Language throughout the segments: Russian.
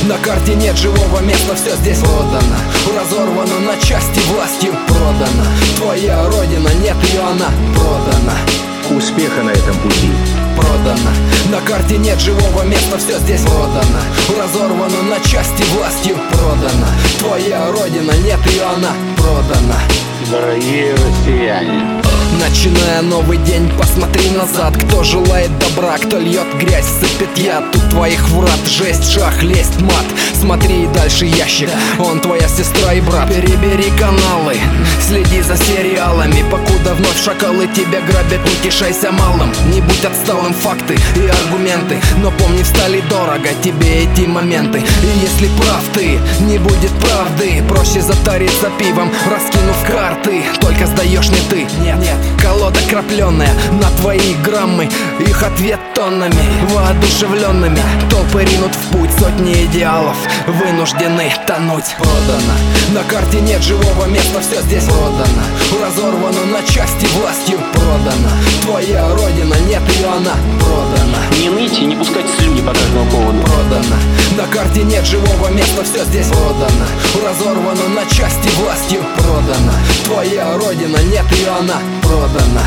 На карте нет живого места, все здесь продано. Разорвано на части, властью продано. Твоя родина, нет ее, она продана. Успеха на этом пути. Продано. На карте нет живого места, все здесь продано. Разорвано на части, властью продано. Твоя родина, нет ее, она продана. Дорогие россияне, начиная новый день, посмотри назад. Кто желает добра, кто льет грязь, сыпет яд. Тут твоих врат жесть, шах, лезть, мат. Смотри и дальше ящик, он твоя сестра и брат. Перебери каналы, следи за сериалами, покуда вновь шакалы тебя грабят. Не тешайся малым, не будь отсталым, факты и аргументы. Но помни, встали дорого тебе эти моменты. И если прав ты, не будет правды. Проще затариться пивом, раскинув карты. Только сдаешь не ты, нет, нет. Колода крапленная на твои граммы. Их ответ тоннами, воодушевленными. Толпы ринут в путь, сотни идеалов вынуждены тонуть. Продано. На карте нет живого места, все здесь продано. Разорвано на части, властью продано. Твоя родина, нет ее, она продана. не ныть и не пускать слюни по каждому поводу. Продано. На карте нет живого места, все здесь продано. Разорвано на части, властью продано. Твоя родина, нет ее, она продана.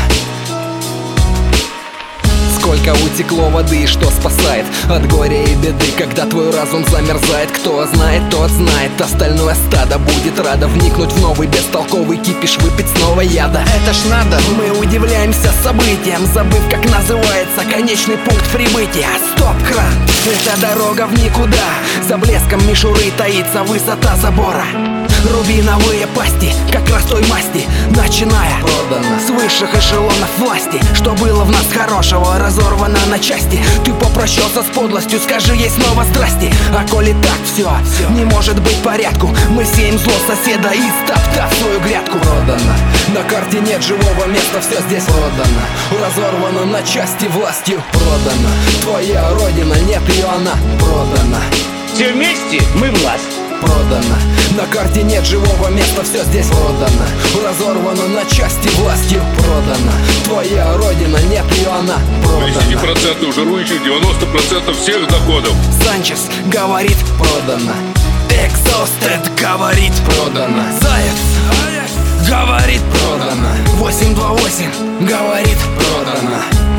Сколько утекло воды, и что спасает от горя и беды, когда твой разум замерзает. Кто знает, тот знает. Остальное стадо будет радо вникнуть в новый бестолковый кипиш, выпить снова яда. Это ж надо, мы удивляемся событиям, забыв, как называется конечный пункт прибытия. Стоп-кран, это дорога в никуда. За блеском мишуры таится высота забора. Рубиновые пасти, как раз той масти, начиная продано с высших эшелонов власти. Что было в нас хорошего, разорвано на части. Ты попрощался с подлостью, скажи ей снова здрасте. А коли так все, не может быть порядку. Мы сеем зло соседа, истоптав свою грядку. Продано. На карте нет живого места, все здесь продано. Разорвано на части, властью продано. Твоя родина, нет ее, она продана. Все вместе мы власть. Продано. На карте нет живого места, все здесь продано. Разорвано на части, властью продано. Твоя родина, нет ее, она продана. 10% жирующих, 90% всех доходов. Санчес говорит продано. Exhausted говорит продано. Заяц говорит продано. 828 говорит продано.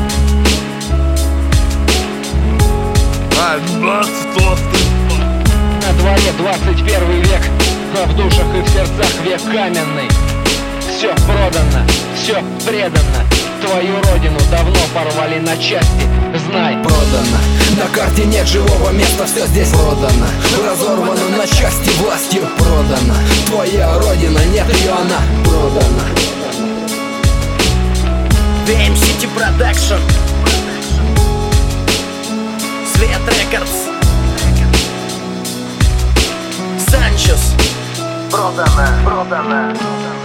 На дворе 21 век, а в душах и в сердцах век каменный. Все продано, все предано. Твою родину давно порвали на части, знай. Продано. На карте нет живого места, все здесь продано. Разорвано на части, властью продано. Твоя родина, нет ее, она продана. VM City Production, Свет Рекордс, Санчес. Продано.